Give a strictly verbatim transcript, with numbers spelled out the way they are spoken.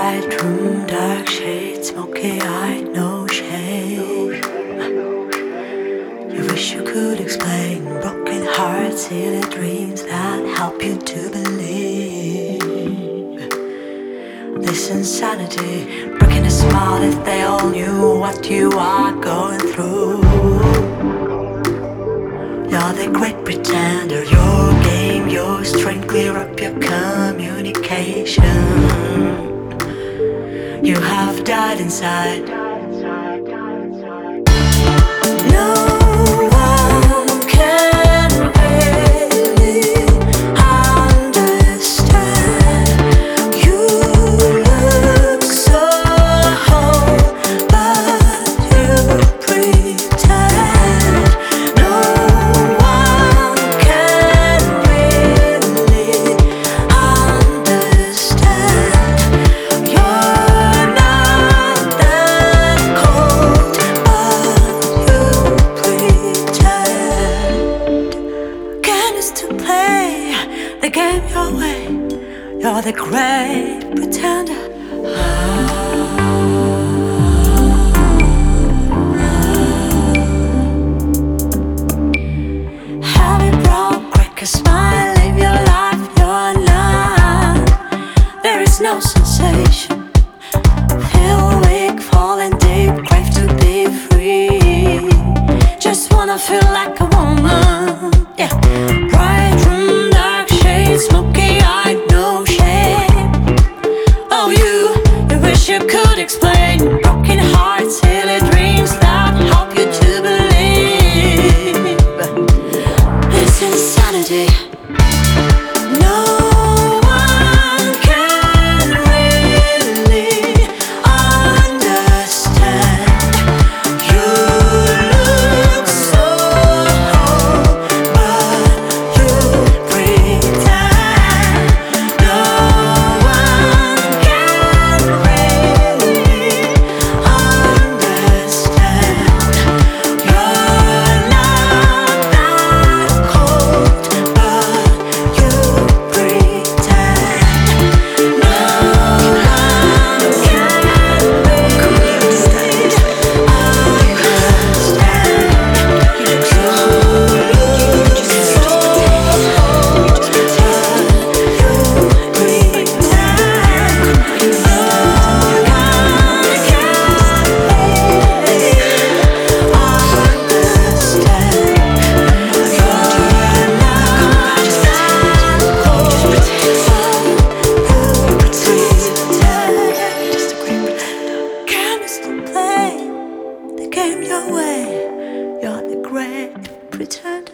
bright room, dark shades, smoky eyed, no shame. You wish you could explain broken hearts, silly dreams that help you to believe. This insanity, breaking a smile if they all knew what you are going through. You're the great pretender, your game, your strength, clear up your communication. You have died inside. No one can really understand. You look so whole, but you pretend. No one can really understand. You're not that cold, but you pretend. Game is to play the game your way. You're the great pretender. Heavy broke, crack a smile, live your life, you're none. There is no sensation. Feel weak, falling deep, crave to be free. Just wanna feel like a woman, yeah. Bright room, dark shades, smoky eyed, no shame. Oh, you, you wish you could explain broken hearts, silly dreams that help you to believe. It's insanity. No one can really understand. You look so whole, but you pretend. No one can really understand. You're not that cold, but you pretend. No one can really understand. You look so whole, just pretend. You pretend. No one can really understand. You're not that cold, but you pretend. Just a great pretender. Game is to play the game your way. You're the great pretender.